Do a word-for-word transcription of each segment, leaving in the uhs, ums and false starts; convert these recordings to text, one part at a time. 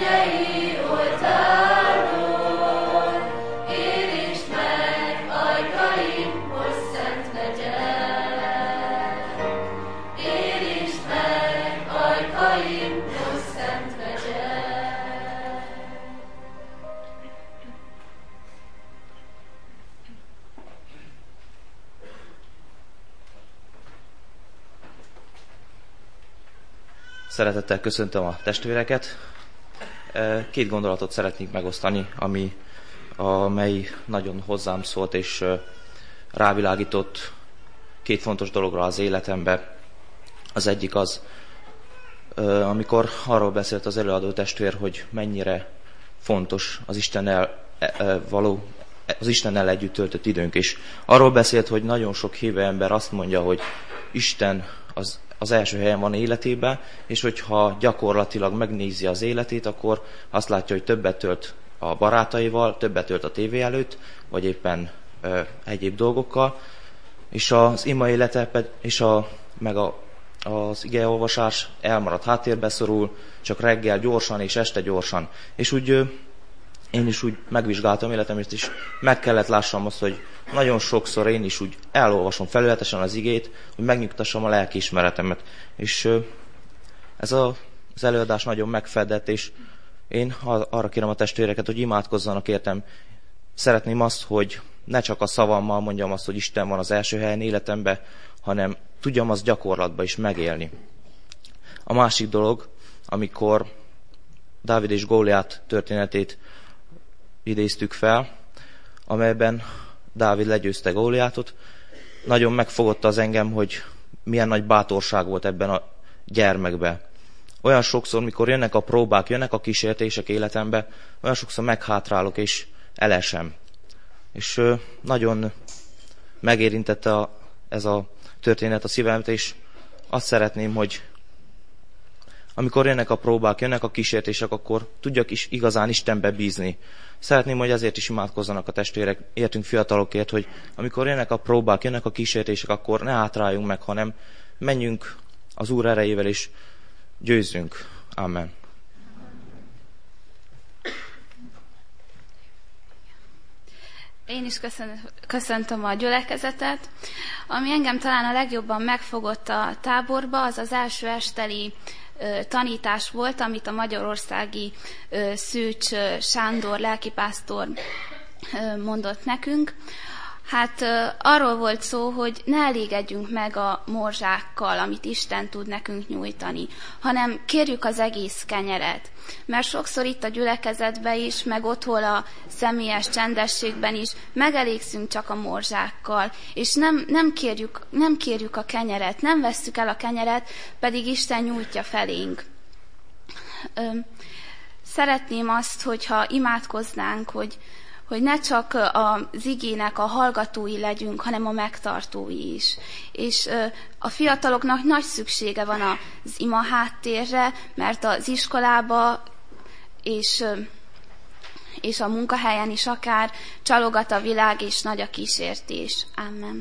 Szeretettel köszöntöm a testvéreket. Két gondolatot szeretnék megosztani, ami, amely nagyon hozzám szólt és rávilágított két fontos dologra az életembe. Az egyik az, amikor arról beszélt az előadó testvér, hogy mennyire fontos az Istennel való, az Istennel együtt töltött időnk, és arról beszélt, hogy nagyon sok hívő ember azt mondja, hogy Isten az az első helyen van életében, és hogyha gyakorlatilag megnézi az életét, akkor azt látja, hogy többet tölt a barátaival, többet tölt a tévé előtt, vagy éppen ö, egyéb dolgokkal, és az ima élete, és a, meg a, az igeolvasás elmarad, háttérbe szorul, csak reggel gyorsan és este gyorsan. És úgy ö, én is úgy megvizsgáltam életemet, és meg kellett lássam azt, hogy nagyon sokszor én is úgy elolvasom felületesen az igét, hogy megnyugtassam a lelkiismeretemet. És ez a, az előadás nagyon megfedett, és én arra kérem a testvéreket, hogy imádkozzanak értem. Szeretném azt, hogy ne csak a szavammal mondjam azt, hogy Isten van az első helyen életemben, hanem tudjam azt gyakorlatban is megélni. A másik dolog, amikor Dávid és Góliát történetét idéztük fel, amelyben Dávid legyőzte Góliátot. Nagyon megfogott az engem, hogy milyen nagy bátorság volt ebben a gyermekben. Olyan sokszor, mikor jönnek a próbák, jönnek a kísértések életembe, olyan sokszor meghátrálok és elesem. És nagyon megérintette a, ez a történet a szívemet, és azt szeretném, hogy amikor jönnek a próbák, jönnek a kísértések, akkor tudjak is igazán Istenbe bízni. Szeretném, hogy ezért is imádkozzanak a testvérek, értünk fiatalokért, hogy amikor jönnek a próbák, jönnek a kísértések, akkor ne hátráljunk meg, hanem menjünk az Úr erejével és győzzünk. Amen. Én is köszöntöm a gyülekezetet. Ami engem talán a legjobban megfogott a táborba, az az első esteli tanítás volt, amit a magyarországi Szűcs Sándor lelkipásztor mondott nekünk. Hát arról volt szó, hogy ne elégedjünk meg a morzsákkal, amit Isten tud nekünk nyújtani, hanem kérjük az egész kenyeret. Mert sokszor itt a gyülekezetben is, meg otthon a személyes csendességben is megelégszünk csak a morzsákkal, és nem, nem, kérjük, nem kérjük a kenyeret, nem vesszük el a kenyeret, pedig Isten nyújtja felénk. Szeretném azt, hogyha imádkoznánk, hogy hogy ne csak az igének a hallgatói legyünk, hanem a megtartói is. És a fiataloknak nagy szüksége van az ima háttérre, mert az iskolába és, és a munkahelyen is akár csalogat a világ, és nagy a kísértés. Amen.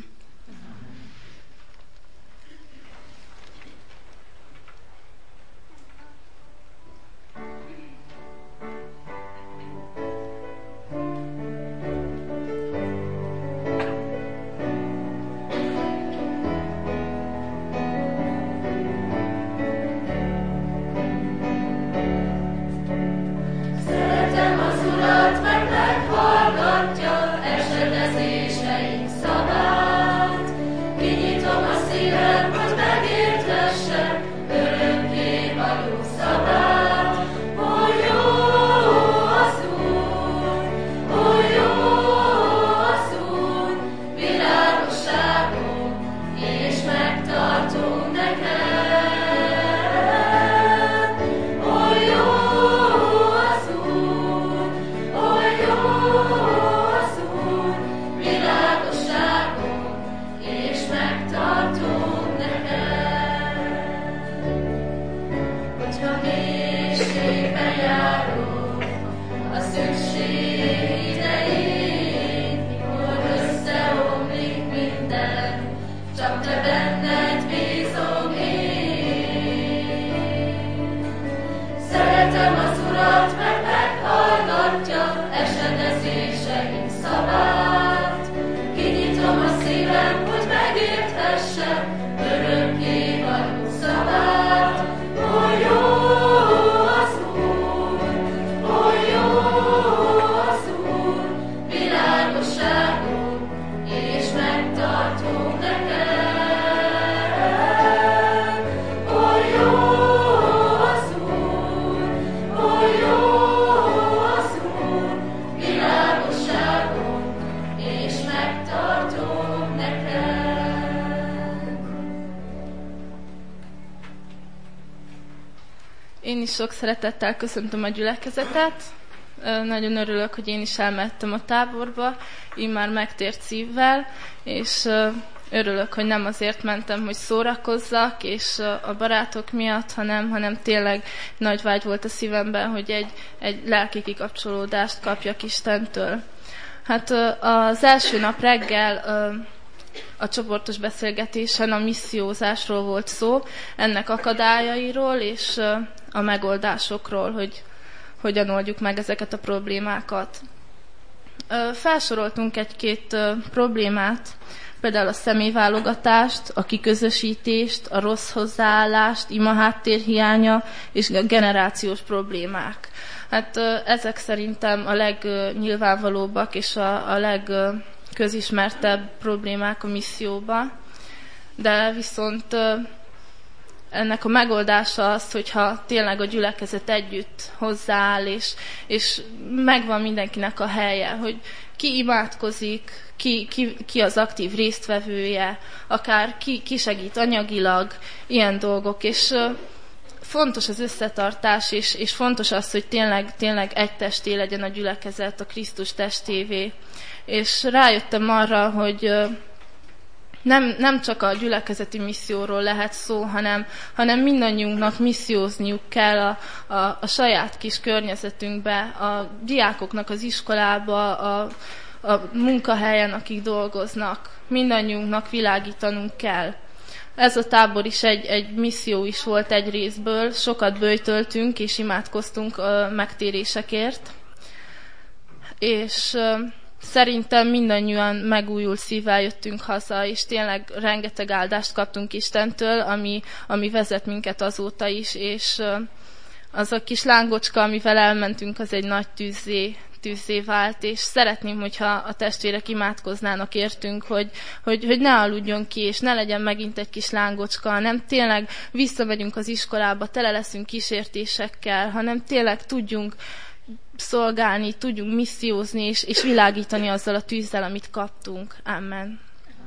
Meghallgatja esedezéseink szavát. is sok szeretettel köszöntöm a gyülekezetet. Nagyon örülök, hogy én is elmehettem a táborba, így már megtért szívvel, és örülök, hogy nem azért mentem, hogy szórakozzak, és a barátok miatt, hanem, hanem tényleg nagy vágy volt a szívemben, hogy egy, egy lelki kikapcsolódást kapjak Istentől. Hát az első nap reggel a csoportos beszélgetésen a missziózásról volt szó, ennek akadályairól és a megoldásokról, hogy hogyan oldjuk meg ezeket a problémákat. Felsoroltunk egy-két problémát, például a személyválogatást, a kiközösítést, a rossz hozzáállást, imaháttér hiánya és a generációs problémák. Hát ezek szerintem a legnyilvánvalóbbak és a, a legközismertebb problémák a misszióban, de viszont ennek a megoldása az, hogyha tényleg a gyülekezet együtt hozzááll, és, és megvan mindenkinek a helye, hogy ki imádkozik, ki, ki, ki az aktív résztvevője, akár ki, ki segít anyagilag, ilyen dolgok, és fontos az összetartás, és, és fontos az, hogy tényleg, tényleg egy testé legyen a gyülekezet, a Krisztus testévé. És rájöttem arra, hogy Nem, nem csak a gyülekezeti misszióról lehet szó, hanem, hanem mindannyiunknak missziózniuk kell a, a, a saját kis környezetünkbe, a diákoknak az iskolába, a, a munkahelyen, akik dolgoznak. Mindannyiunknak világítanunk kell. Ez a tábor is egy, egy misszió is volt egy részből, sokat böjtöltünk és imádkoztunk a megtérésekért. És szerintem mindannyian megújult szívvel jöttünk haza, és tényleg rengeteg áldást kaptunk Istentől, ami, ami vezet minket azóta is, és az a kis lángocska, amivel elmentünk, az egy nagy tűzzé, tűzzé vált, és szeretném, hogyha a testvérek imádkoznának értünk, hogy, hogy, hogy ne aludjon ki, és ne legyen megint egy kis lángocska, hanem tényleg visszamegyünk az iskolába, tele leszünk kísértésekkel, hanem tényleg tudjunk szolgálni, tudjunk missziózni, és, és világítani azzal a tűzzel, amit kaptunk. Amen.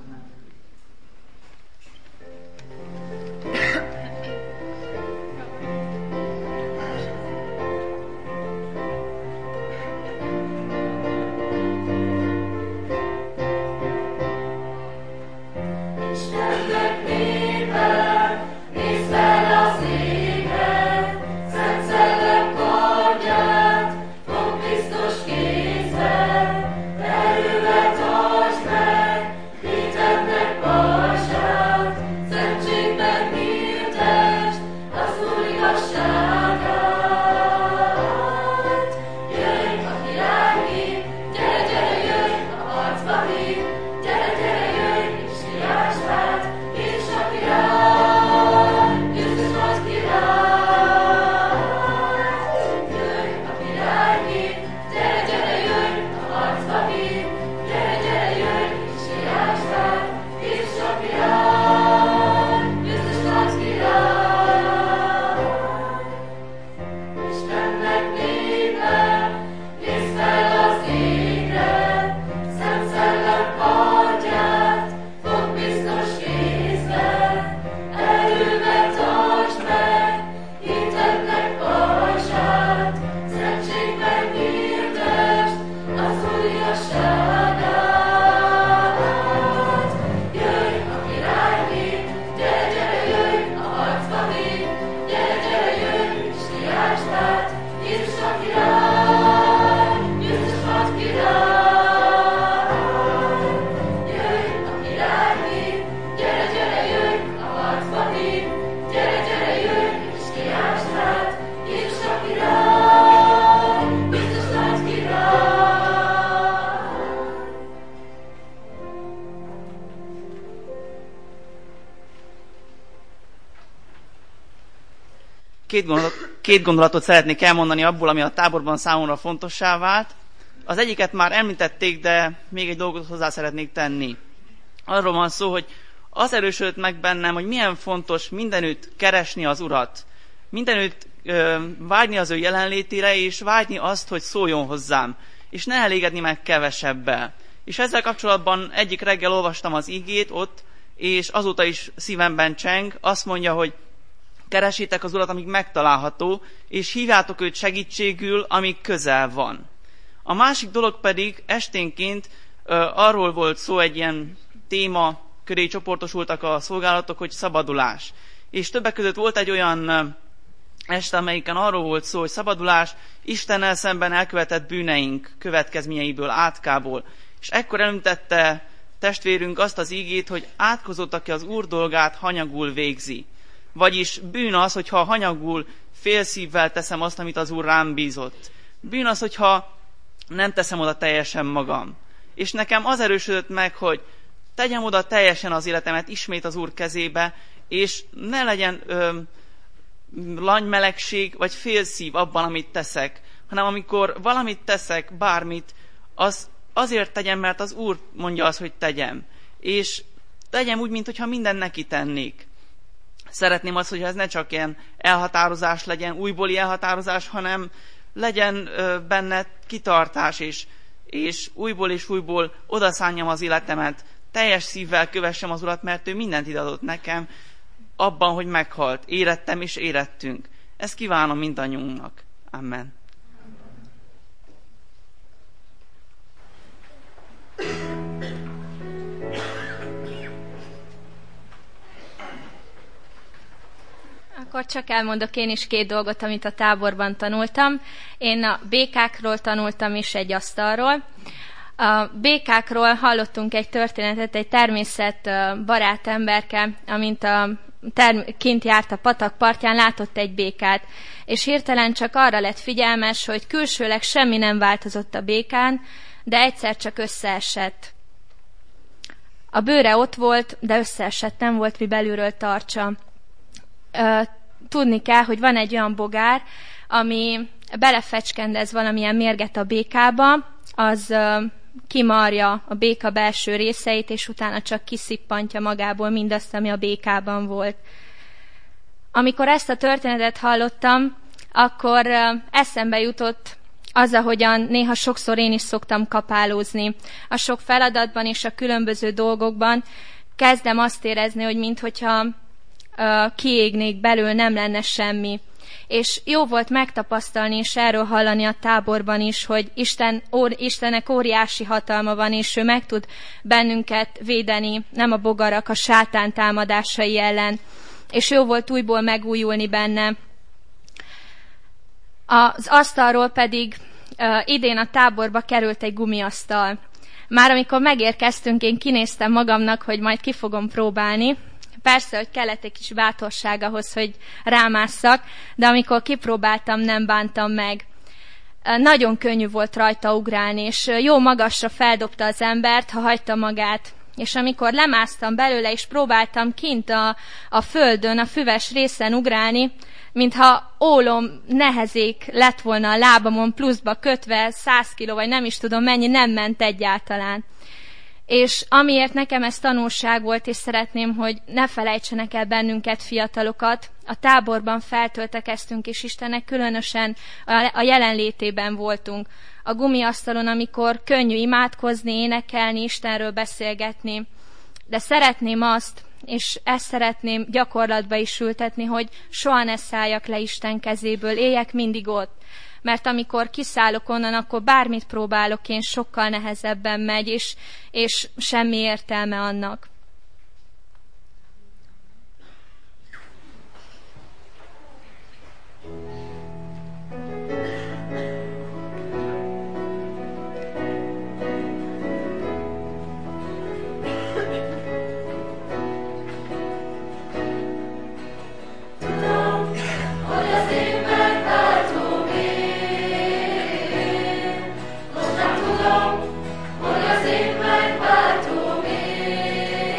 Két, gondolat, két gondolatot szeretnék elmondani abból, ami a táborban számomra fontossá vált. Az egyiket már említették, de még egy dolgot hozzá szeretnék tenni. Arról van szó, hogy az erősödött meg bennem, hogy milyen fontos mindenütt keresni az Urat. Mindenütt ö, vágyni az ő jelenlétére, és vágyni azt, hogy szóljon hozzám. És ne elégedni meg kevesebbel. És ezzel kapcsolatban egyik reggel olvastam az igét ott, és azóta is szívemben cseng. Azt mondja, hogy Keresétek az Urat, amíg megtalálható, és hívjátok őt segítségül, amíg közel van. A másik dolog pedig esténként uh, arról volt szó, egy ilyen téma köré csoportosultak a szolgálatok, hogy szabadulás. És többek között volt egy olyan uh, este, amelyiken arról volt szó, hogy szabadulás Istennel szemben elkövetett bűneink következményeiből, átkából. És ekkor említette testvérünk azt az ígét, hogy átkozott, aki az Úr dolgát hanyagul végzi. Vagyis bűn az, hogyha hanyagul, félszívvel teszem azt, amit az Úr rám bízott. Bűn az, hogyha nem teszem oda teljesen magam. És nekem az erősödött meg, hogy tegyem oda teljesen az életemet ismét az Úr kezébe, és ne legyen ö, lanymelegség vagy félszív abban, amit teszek, hanem amikor valamit teszek, bármit, az azért tegyem, mert az Úr mondja azt, hogy tegyem. És tegyem úgy, mintha minden neki tennék. Szeretném azt, hogy ez ne csak ilyen elhatározás legyen, újbóli elhatározás, hanem legyen ö, benne kitartás, és, és újból és újból odaszánjam az életemet, teljes szívvel kövessem az Urat, mert ő mindent ide adott nekem, abban, hogy meghalt. Érettem és érettünk. Ezt kívánom mindannyiunknak. Amen. Akkor csak elmondok én is két dolgot, amit a táborban tanultam. Én a békákról tanultam is egy asztalról. A békákról hallottunk egy történetet, egy természetbarát emberke, amint a term- kint járt a patak partján, látott egy békát, és hirtelen csak arra lett figyelmes, hogy külsőleg semmi nem változott a békán, de egyszer csak összeesett. A bőre ott volt, de összeesett, nem volt mi belülről tartsa. Tudni kell, hogy van egy olyan bogár, ami belefecskendez valamilyen mérget a békába, az kimarja a béka belső részeit, és utána csak kiszippantja magából mindazt, ami a békában volt. Amikor ezt a történetet hallottam, akkor eszembe jutott az, ahogyan néha sokszor én is szoktam kapálózni. A sok feladatban és a különböző dolgokban kezdem azt érezni, hogy minthogyha kiégnék belül, nem lenne semmi. És jó volt megtapasztalni, és erről hallani a táborban is, hogy Isten, ór, Istennek óriási hatalma van, és ő meg tud bennünket védeni, nem a bogarak, a sátán támadásai ellen. És jó volt újból megújulni benne. Az asztalról pedig uh, idén a táborba került egy gumiasztal. Már amikor megérkeztünk, én kinéztem magamnak, hogy majd ki fogom próbálni. Persze, hogy kellett egy kis bátorság ahhoz, hogy rámásszak, de amikor kipróbáltam, nem bántam meg. Nagyon könnyű volt rajta ugrálni, és jó magasra feldobta az embert, ha hagyta magát. És amikor lemásztam belőle, és próbáltam kint a, a földön, a füves részen ugrálni, mintha ólom nehezék lett volna a lábamon pluszba kötve, száz kiló, vagy nem is tudom mennyi, nem ment egyáltalán. És amiért nekem ez tanulság volt, és szeretném, hogy ne felejtsenek el bennünket, fiatalokat, a táborban feltöltekeztünk, és Istennek különösen a jelenlétében voltunk. A gumiasztalon, amikor könnyű imádkozni, énekelni, Istenről beszélgetni. De szeretném azt, és ezt szeretném gyakorlatba is ültetni, hogy soha ne szálljak le Isten kezéből, éljek mindig ott. Mert amikor kiszállok onnan, akkor bármit próbálok, én sokkal nehezebben megy, és, és semmi értelme annak. Tudom, hogy az én megváltom én.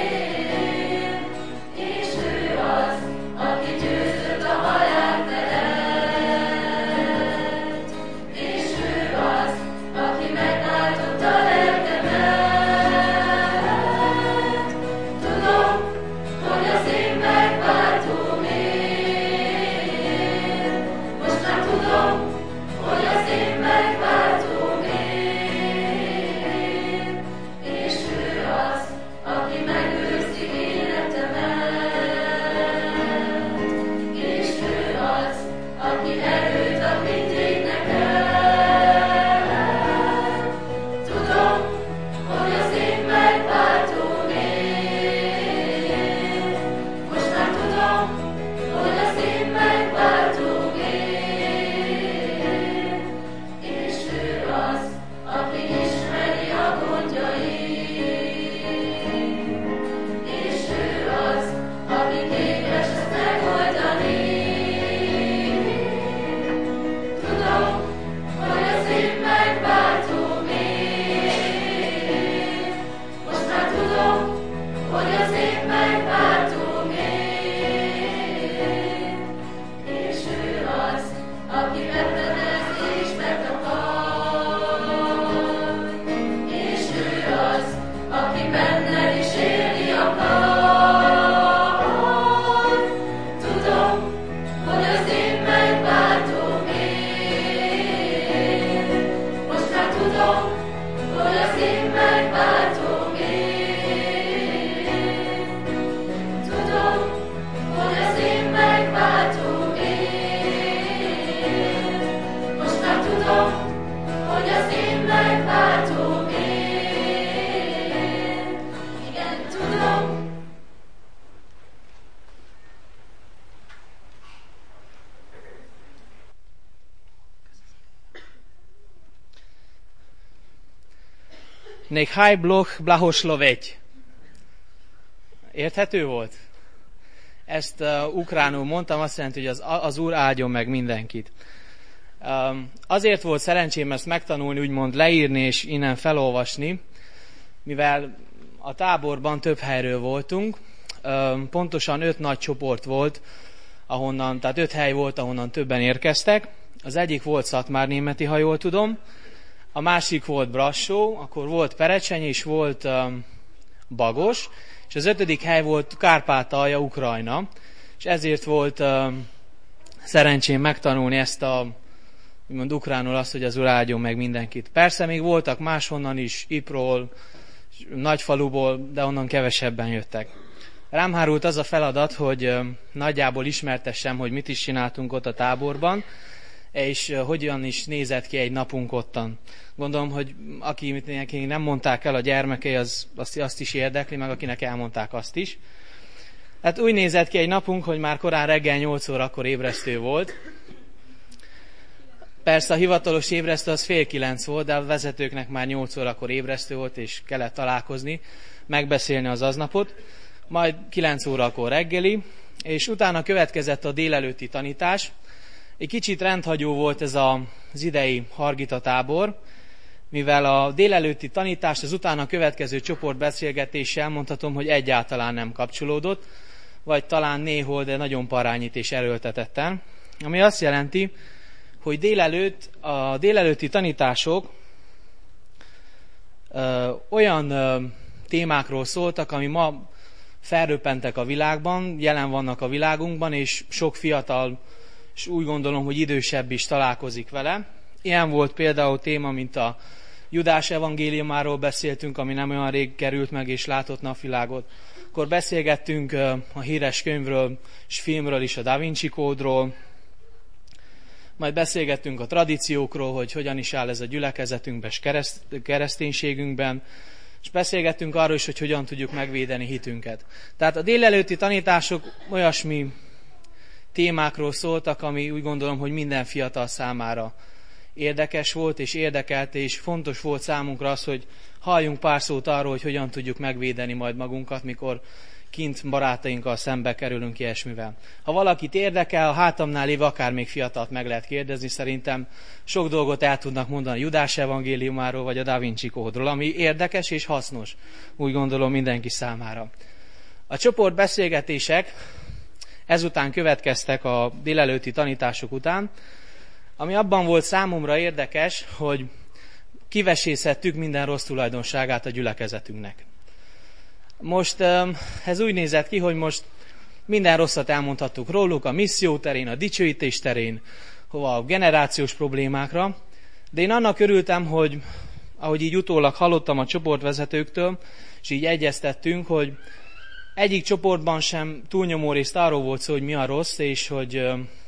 Nechaj Bloch blahoslovegy. Érthető volt? Ezt uh, ukránul mondtam, azt jelenti, hogy az, az Úr áldjon meg mindenkit. Um, azért volt szerencsém ezt megtanulni, úgymond leírni és innen felolvasni, mivel a táborban több helyről voltunk, um, pontosan öt nagy csoport volt, ahonnan, tehát öt hely volt, ahonnan többen érkeztek. Az egyik volt Szatmárnémeti, ha jól tudom, a másik volt Brassó, akkor volt Perecseny és volt um, Bagos, és az ötödik hely volt Kárpátalja, Ukrajna, és ezért volt um, szerencsém megtanulni ezt a, úgymond ukránul azt, hogy az Úr áldjon meg mindenkit. Persze még voltak máshonnan is, Ypról, Nagyfaluból, de onnan kevesebben jöttek. Rám hárult az a feladat, hogy um, nagyjából ismertessem, hogy mit is csináltunk ott a táborban, és uh, hogyan is nézett ki egy napunk ottan. Gondolom, hogy aki neki nem mondták el a gyermekei, az azt, azt is érdekli, meg akinek elmondták azt is. Hát úgy nézett ki egy napunk, hogy már korán reggel nyolc órakor ébresztő volt. Persze a hivatalos ébresztő az fél kilenc volt, de a vezetőknek már nyolc órakor ébresztő volt, és kellett találkozni, megbeszélni az aznapot. Majd kilenc órakor reggeli, és utána következett a délelőtti tanítás. Egy kicsit rendhagyó volt ez az idei Hargita tábor, mivel a délelőtti tanítást az utána következő csoportbeszélgetéssel mondhatom, hogy egyáltalán nem kapcsolódott, vagy talán néhol, de nagyon parányit és erőltetetten. Ami azt jelenti, hogy délelőtt, a délelőtti tanítások ö, olyan ö, témákról szóltak, ami ma felröppentek a világban, jelen vannak a világunkban, és sok fiatal, és úgy gondolom, hogy idősebb is találkozik vele. Ilyen volt például téma, mint a Judás evangéliumáról beszéltünk, ami nem olyan rég került meg és látott napvilágot. Akkor beszélgettünk a híres könyvről és filmről is, a Da Vinci Kódról. Majd beszélgettünk a tradíciókról, hogy hogyan is áll ez a gyülekezetünkben és kereszt, kereszténységünkben. És beszélgettünk arról is, hogy hogyan tudjuk megvédeni hitünket. Tehát a délelőtti tanítások olyasmi témákról szóltak, ami úgy gondolom, hogy minden fiatal számára érdekes volt, és érdekelt, és fontos volt számunkra az, hogy halljunk pár szót arról, hogy hogyan tudjuk megvédeni majd magunkat, mikor kint barátainkkal szembe kerülünk ilyesmivel. Ha valakit érdekel, a hátamnál lévő akár még fiatalt meg lehet kérdezni, szerintem sok dolgot el tudnak mondani a Judás evangéliumáról, vagy a Da Vinci Kódról, ami érdekes és hasznos, úgy gondolom mindenki számára. A csoportbeszélgetések ezután következtek a délelőtti tanítások után, ami abban volt számomra érdekes, hogy kivesészettük minden rossz tulajdonságát a gyülekezetünknek. Most ez úgy nézett ki, hogy most minden rosszat elmondhattuk róluk a misszió terén, a dicsőítés terén, hova a generációs problémákra, de én annak örültem, hogy ahogy így utólag hallottam a csoportvezetőktől, és így egyeztettünk, hogy egyik csoportban sem túlnyomó részt arról volt szó, hogy mi a rossz, és hogy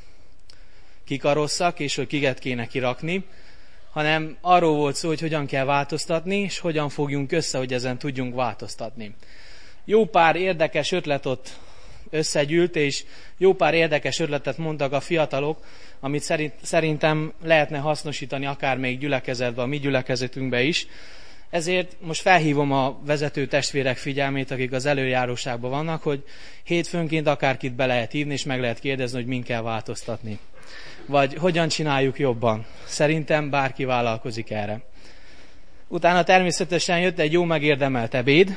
kik a rosszak, és hogy kiket kéne kirakni, hanem arról volt szó, hogy hogyan kell változtatni, és hogyan fogjunk össze, hogy ezen tudjunk változtatni. Jó pár érdekes ötlet ott összegyűlt, és jó pár érdekes ötletet mondtak a fiatalok, amit szerint, szerintem lehetne hasznosítani akár még gyülekezetben, a mi gyülekezetünkbe is. Ezért most felhívom a vezető testvérek figyelmét, akik az előjáróságban vannak, hogy hétfőnként akárkit be lehet hívni, és meg lehet kérdezni, hogy min kell változtatni. Vagy hogyan csináljuk jobban. Szerintem bárki vállalkozik erre. Utána természetesen jött egy jó megérdemelt ebéd,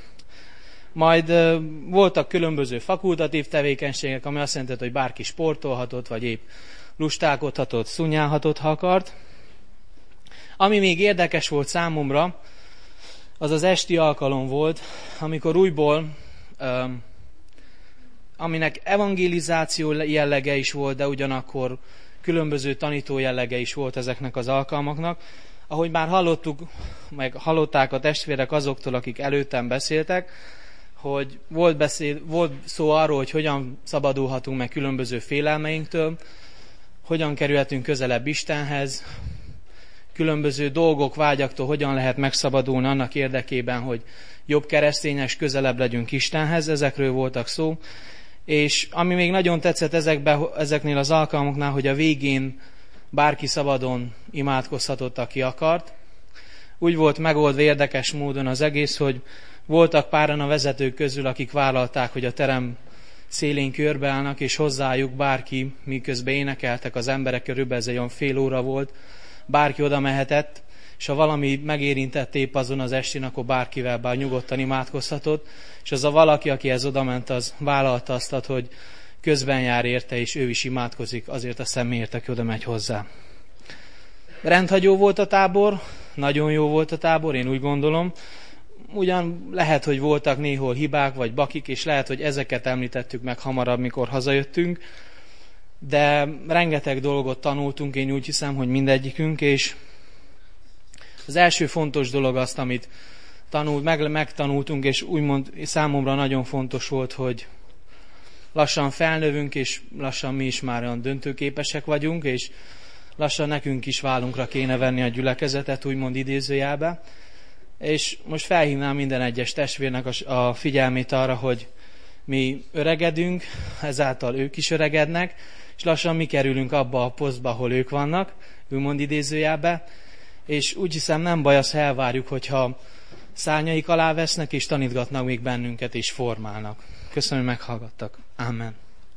majd uh, voltak különböző fakultatív tevékenységek, ami azt jelenti, hogy bárki sportolhatott, vagy épp lustálkodhatott, szunyálhatott, ha akart. Ami még érdekes volt számomra, az az esti alkalom volt, amikor újból, um, aminek evangelizáció jellege is volt, de ugyanakkor különböző tanító jellege is volt ezeknek az alkalmaknak. Ahogy már hallottuk, meg hallották a testvérek azoktól, akik előttem beszéltek, hogy volt, beszél, volt szó arról, hogy hogyan szabadulhatunk meg különböző félelmeinktől, hogyan kerülhetünk közelebb Istenhez, különböző dolgok, vágyaktól hogyan lehet megszabadulni annak érdekében, hogy jobb keresztényes, közelebb legyünk Istenhez, ezekről voltak szó. És ami még nagyon tetszett ezekbe, ezeknél az alkalmaknál, hogy a végén bárki szabadon imádkozhatott, aki akart. úgy volt megoldva érdekes módon az egész, hogy voltak páran a vezetők közül, akik vállalták, hogy a terem szélén körbeállnak, és hozzájuk bárki, miközben énekeltek az emberek, körülbelül ez egy olyan fél óra volt, bárki oda mehetett, és ha valami megérintett épp azon az estén, akkor bárkivel bár nyugodtan imádkozhatott, és az a valaki, akihez odament, az vállalta azt, hogy közben jár érte, és ő is imádkozik azért a személyért, aki oda megy hozzá. Rendhagyó volt a tábor, nagyon jó volt a tábor, én úgy gondolom. Ugyan lehet, hogy voltak néhol hibák vagy bakik, és lehet, hogy ezeket említettük meg hamarabb, mikor hazajöttünk, de rengeteg dolgot tanultunk, én úgy hiszem, hogy mindegyikünk, és az első fontos dolog azt, amit tanult, meg, megtanultunk, és úgymond számomra nagyon fontos volt, hogy lassan felnövünk, és lassan mi is már olyan döntőképesek vagyunk, és lassan nekünk is vállunkra kéne venni a gyülekezetet, úgymond idézőjelbe. És most felhívnám minden egyes testvérnek a figyelmét arra, hogy mi öregedünk, ezáltal ők is öregednek, és lassan mi kerülünk abba a posztba, ahol ők vannak, úgymond idézőjelbe, és úgy hiszem nem baj, azt elvárjuk, hogyha szárnyaik alá vesznek, és tanítgatnak még bennünket, és formálnak. Köszönöm, hogy meghallgattak. Amen.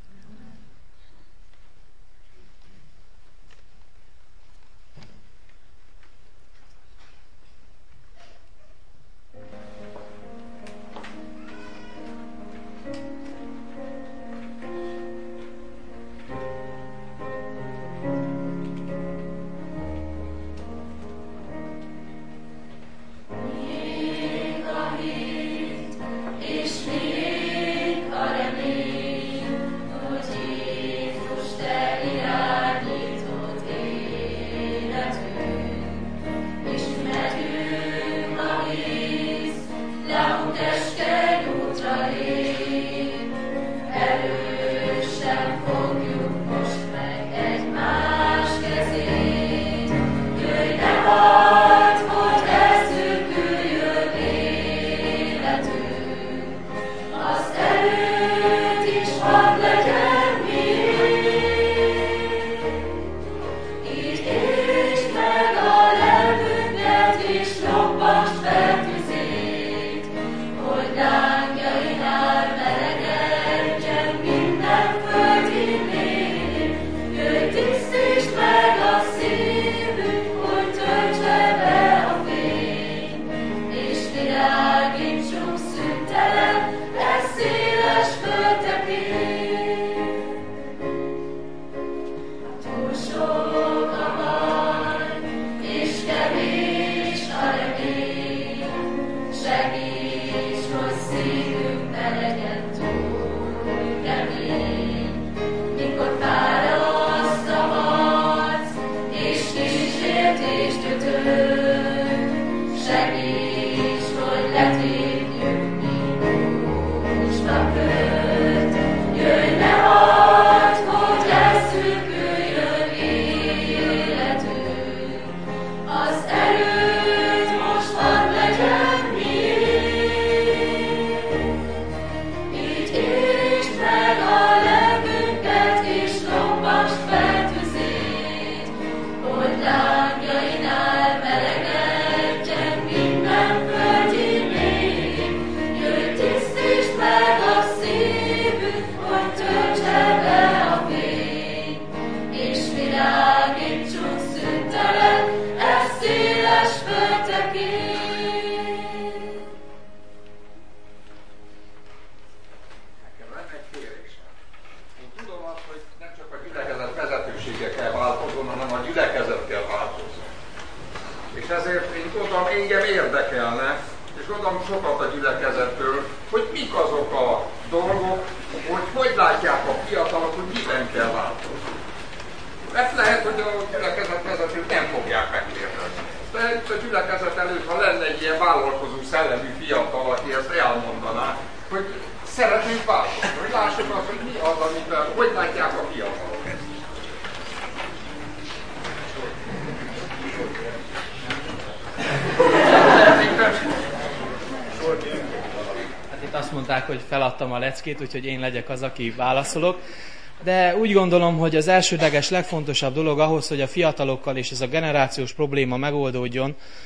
Hogy feladtam a leckét, úgyhogy én legyek az, aki válaszolok. De úgy gondolom, hogy az elsődleges, legfontosabb dolog ahhoz, hogy a fiatalokkal és ez a generációs probléma megoldódjon,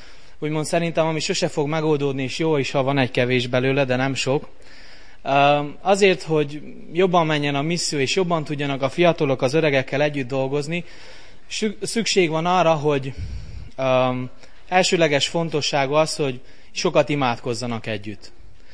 úgymond szerintem, ami sose fog megoldódni, és jó is, ha van egy kevés belőle, de nem sok. Azért, hogy jobban menjen a misszió, és jobban tudjanak a fiatalok az öregekkel együtt dolgozni, szükség van arra, hogy um, elsőleges fontosságú az, hogy sokat imádkozzanak együtt.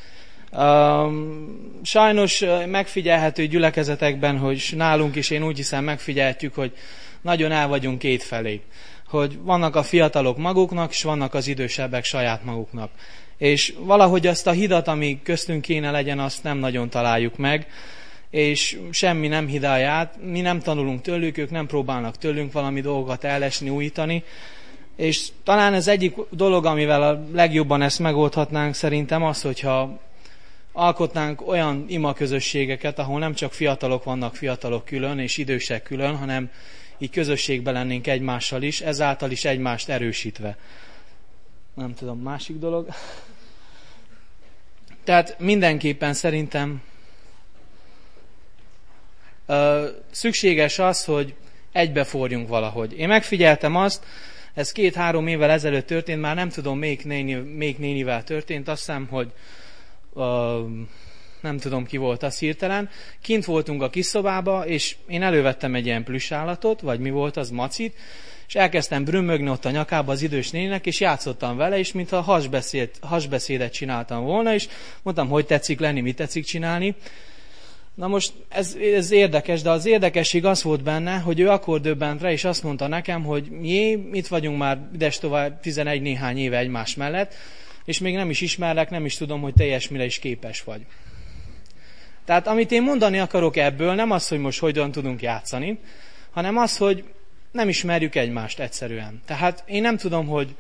Um, sajnos megfigyelhető gyülekezetekben, hogy nálunk is én úgy hiszem megfigyeltjük, hogy nagyon el vagyunk kétfelé. Hogy vannak a fiatalok maguknak, és vannak az idősebbek saját maguknak. És valahogy azt a hidat, ami köztünk kéne legyen, azt nem nagyon találjuk meg, és semmi nem hidalja át, mi nem tanulunk tőlük, ők nem próbálnak tőlünk valami dolgokat ellesni, újítani, és talán ez egyik dolog, amivel a legjobban ezt megoldhatnánk szerintem az, hogyha alkotnánk olyan imaközösségeket, ahol nem csak fiatalok vannak fiatalok külön, és idősek külön, hanem így közösségben lennénk egymással is, ezáltal is egymást erősítve. Nem tudom, másik dolog. Tehát mindenképpen szerintem ö, szükséges az, hogy egybeforjunk valahogy. Én megfigyeltem azt, ez két-három évvel ezelőtt történt, már nem tudom, melyik, néni, melyik nénivel történt, azt hiszem, hogy ö, nem tudom, ki volt az hirtelen. Kint voltunk a kis szobába, és én elővettem egy ilyen plüssállatot, vagy mi volt az, macit, és elkezdtem brümmögni ott a nyakába az idős néninek, és játszottam vele, és mintha hasbeszéd, hasbeszédet csináltam volna, és mondtam, hogy tetszik lenni, mit tetszik csinálni. Na most ez, ez érdekes, de az érdekesség az volt benne, hogy ő akkor döbbent rá, és azt mondta nekem, hogy jé, itt vagyunk már ides tovább tizenegy néhány éve egymás mellett, és még nem is ismerlek, nem is tudom, hogy te ilyesmire is képes vagy. Tehát amit én mondani akarok ebből, nem az, hogy most hogyan tudunk játszani, hanem az, hogy nem ismerjük egymást egyszerűen. Tehát én nem tudom, hogy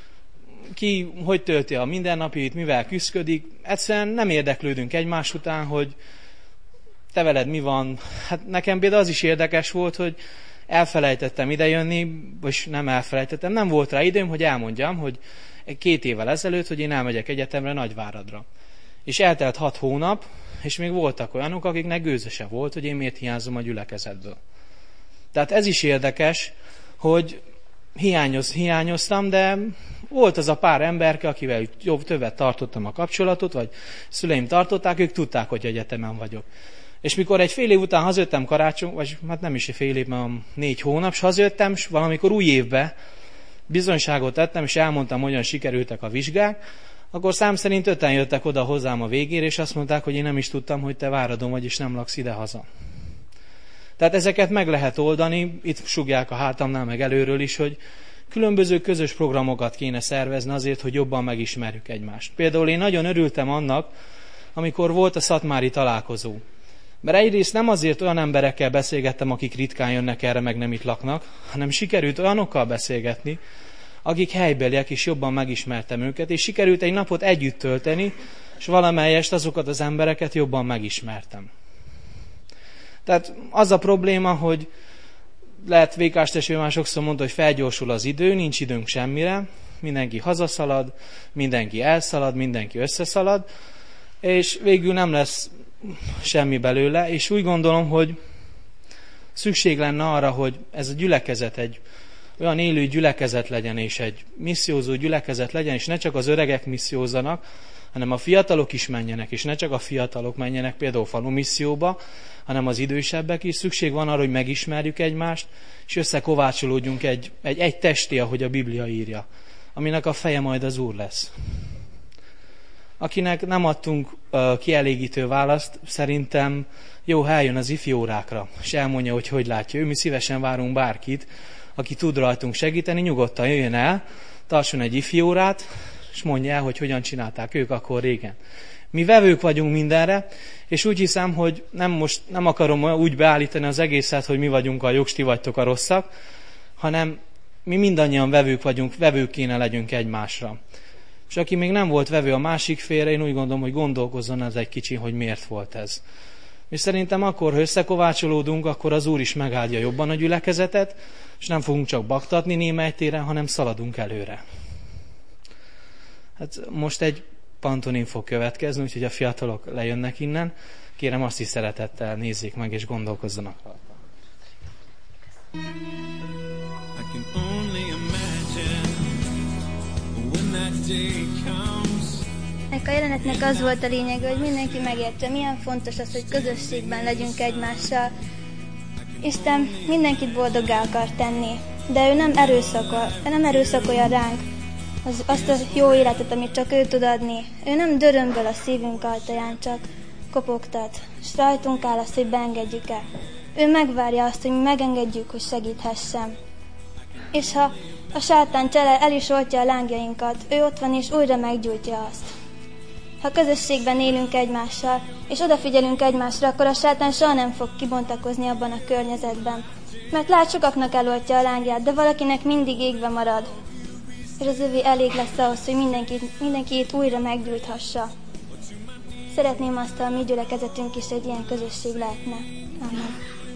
ki hogy tölti a mindennapjait, mivel küszködik. Egyszerűen nem érdeklődünk egymás után, hogy te veled mi van. Hát nekem például az is érdekes volt, hogy elfelejtettem idejönni, vagy nem elfelejtettem, nem volt rá időm, hogy elmondjam, hogy két évvel ezelőtt, hogy én elmegyek egyetemre Nagyváradra. És eltelt hat hónap, és még voltak olyanok, akiknek gőzöse volt, hogy én miért hiányzom a gyülekezetből. Tehát ez is érdekes, hogy hiányoz, hiányoztam, de volt az a pár emberke, akivel jobb, többet tartottam a kapcsolatot, vagy szüleim tartották, ők tudták, hogy egyetemen vagyok. És mikor egy fél év után hazajöttem karácsony, vagy hát nem is egy fél év, mert négy hónap, és hazajöttem, és valamikor új évben bizonyságot tettem, és elmondtam, hogyan sikerültek a vizsgák, akkor szám szerint öten jöttek oda hozzám a végére, és azt mondták, hogy én nem is tudtam, hogy te Váradon vagy, és nem laksz ide-haza. Tehát ezeket meg lehet oldani, itt sugják a hátamnál, meg előről is, hogy különböző közös programokat kéne szervezni azért, hogy jobban megismerjük egymást. Például én nagyon örültem annak, amikor volt a szatmári találkozó. Mert egyrészt nem azért olyan emberekkel beszélgettem, akik ritkán jönnek erre, meg nem itt laknak, hanem sikerült olyanokkal beszélgetni, akik helybeliek, és jobban megismertem őket, és sikerült egy napot együtt tölteni, és valamelyest azokat az embereket jobban megismertem. Tehát az a probléma, hogy lehet Vékás testvér már sokszor mondta, hogy felgyorsul az idő, nincs időnk semmire, mindenki hazaszalad, mindenki elszalad, mindenki összeszalad, és végül nem lesz semmi belőle, és úgy gondolom, hogy szükség lenne arra, hogy ez a gyülekezet egy olyan élő gyülekezet legyen, és egy missziózó gyülekezet legyen, és ne csak az öregek missziózzanak, hanem a fiatalok is menjenek, és ne csak a fiatalok menjenek például falu misszióba, hanem az idősebbek is. Szükség van arra, hogy megismerjük egymást, és összekovácsolódjunk egy, egy, egy testé, ahogy a Biblia írja, aminek a feje majd az Úr lesz. Akinek nem adtunk uh, kielégítő választ, szerintem jó, ha eljön az ifjórákra, és elmondja, hogy hogy látja ő. Mi szívesen várunk bárkit, aki tud rajtunk segíteni, nyugodtan jöjjön el, tartson egy ifjórát, és mondja el, hogy hogyan csinálták ők akkor régen. Mi vevők vagyunk mindenre, és úgy hiszem, hogy nem most nem akarom úgy beállítani az egészet, hogy mi vagyunk a jogs, ti vagytok a rosszak, hanem mi mindannyian vevők vagyunk, vevők kéne legyünk egymásra. És aki még nem volt vevő a másik félre, én úgy gondolom, hogy gondolkozzon ez egy kicsi, hogy miért volt ez. És szerintem akkor, ha összekovácsolódunk, akkor az Úr is megáldja jobban a gyülekezetet, és nem fogunk csak baktatni némely téren, hanem szaladunk előre. Hát most egy pantonin fog következni, úgyhogy a fiatalok lejönnek innen. Kérem, azt is szeretettel nézzék meg, és gondolkozzanak rajta. Ennek a jelenetnek az volt a lényege, hogy mindenki megértse, milyen fontos az, hogy közösségben legyünk egymással. Isten mindenkit boldoggá akar tenni, de ő nem erőszakol, nem erőszakolja ránk az, azt a jó életet, amit csak ő tud adni. Ő nem dörömböl a szívünk ajtaján, csak kopogtat, és rajtunk áll azt, hogy beengedjük-e. Ő megvárja azt, hogy mi megengedjük, hogy segíthessen. És ha a sátán csele el is oltja a lángjainkat, ő ott van és újra meggyújtja azt. Ha közösségben élünk egymással, és odafigyelünk egymásra, akkor a sátán soha nem fog kibontakozni abban a környezetben. Mert lát, sokaknak eloltja a lángját, de valakinek mindig égve marad. És az övé elég lesz ahhoz, hogy mindenkit, mindenkit újra meggyújthassa. Szeretném azt, ha a mi gyülekezetünk is egy ilyen közösség lehetne. Amen.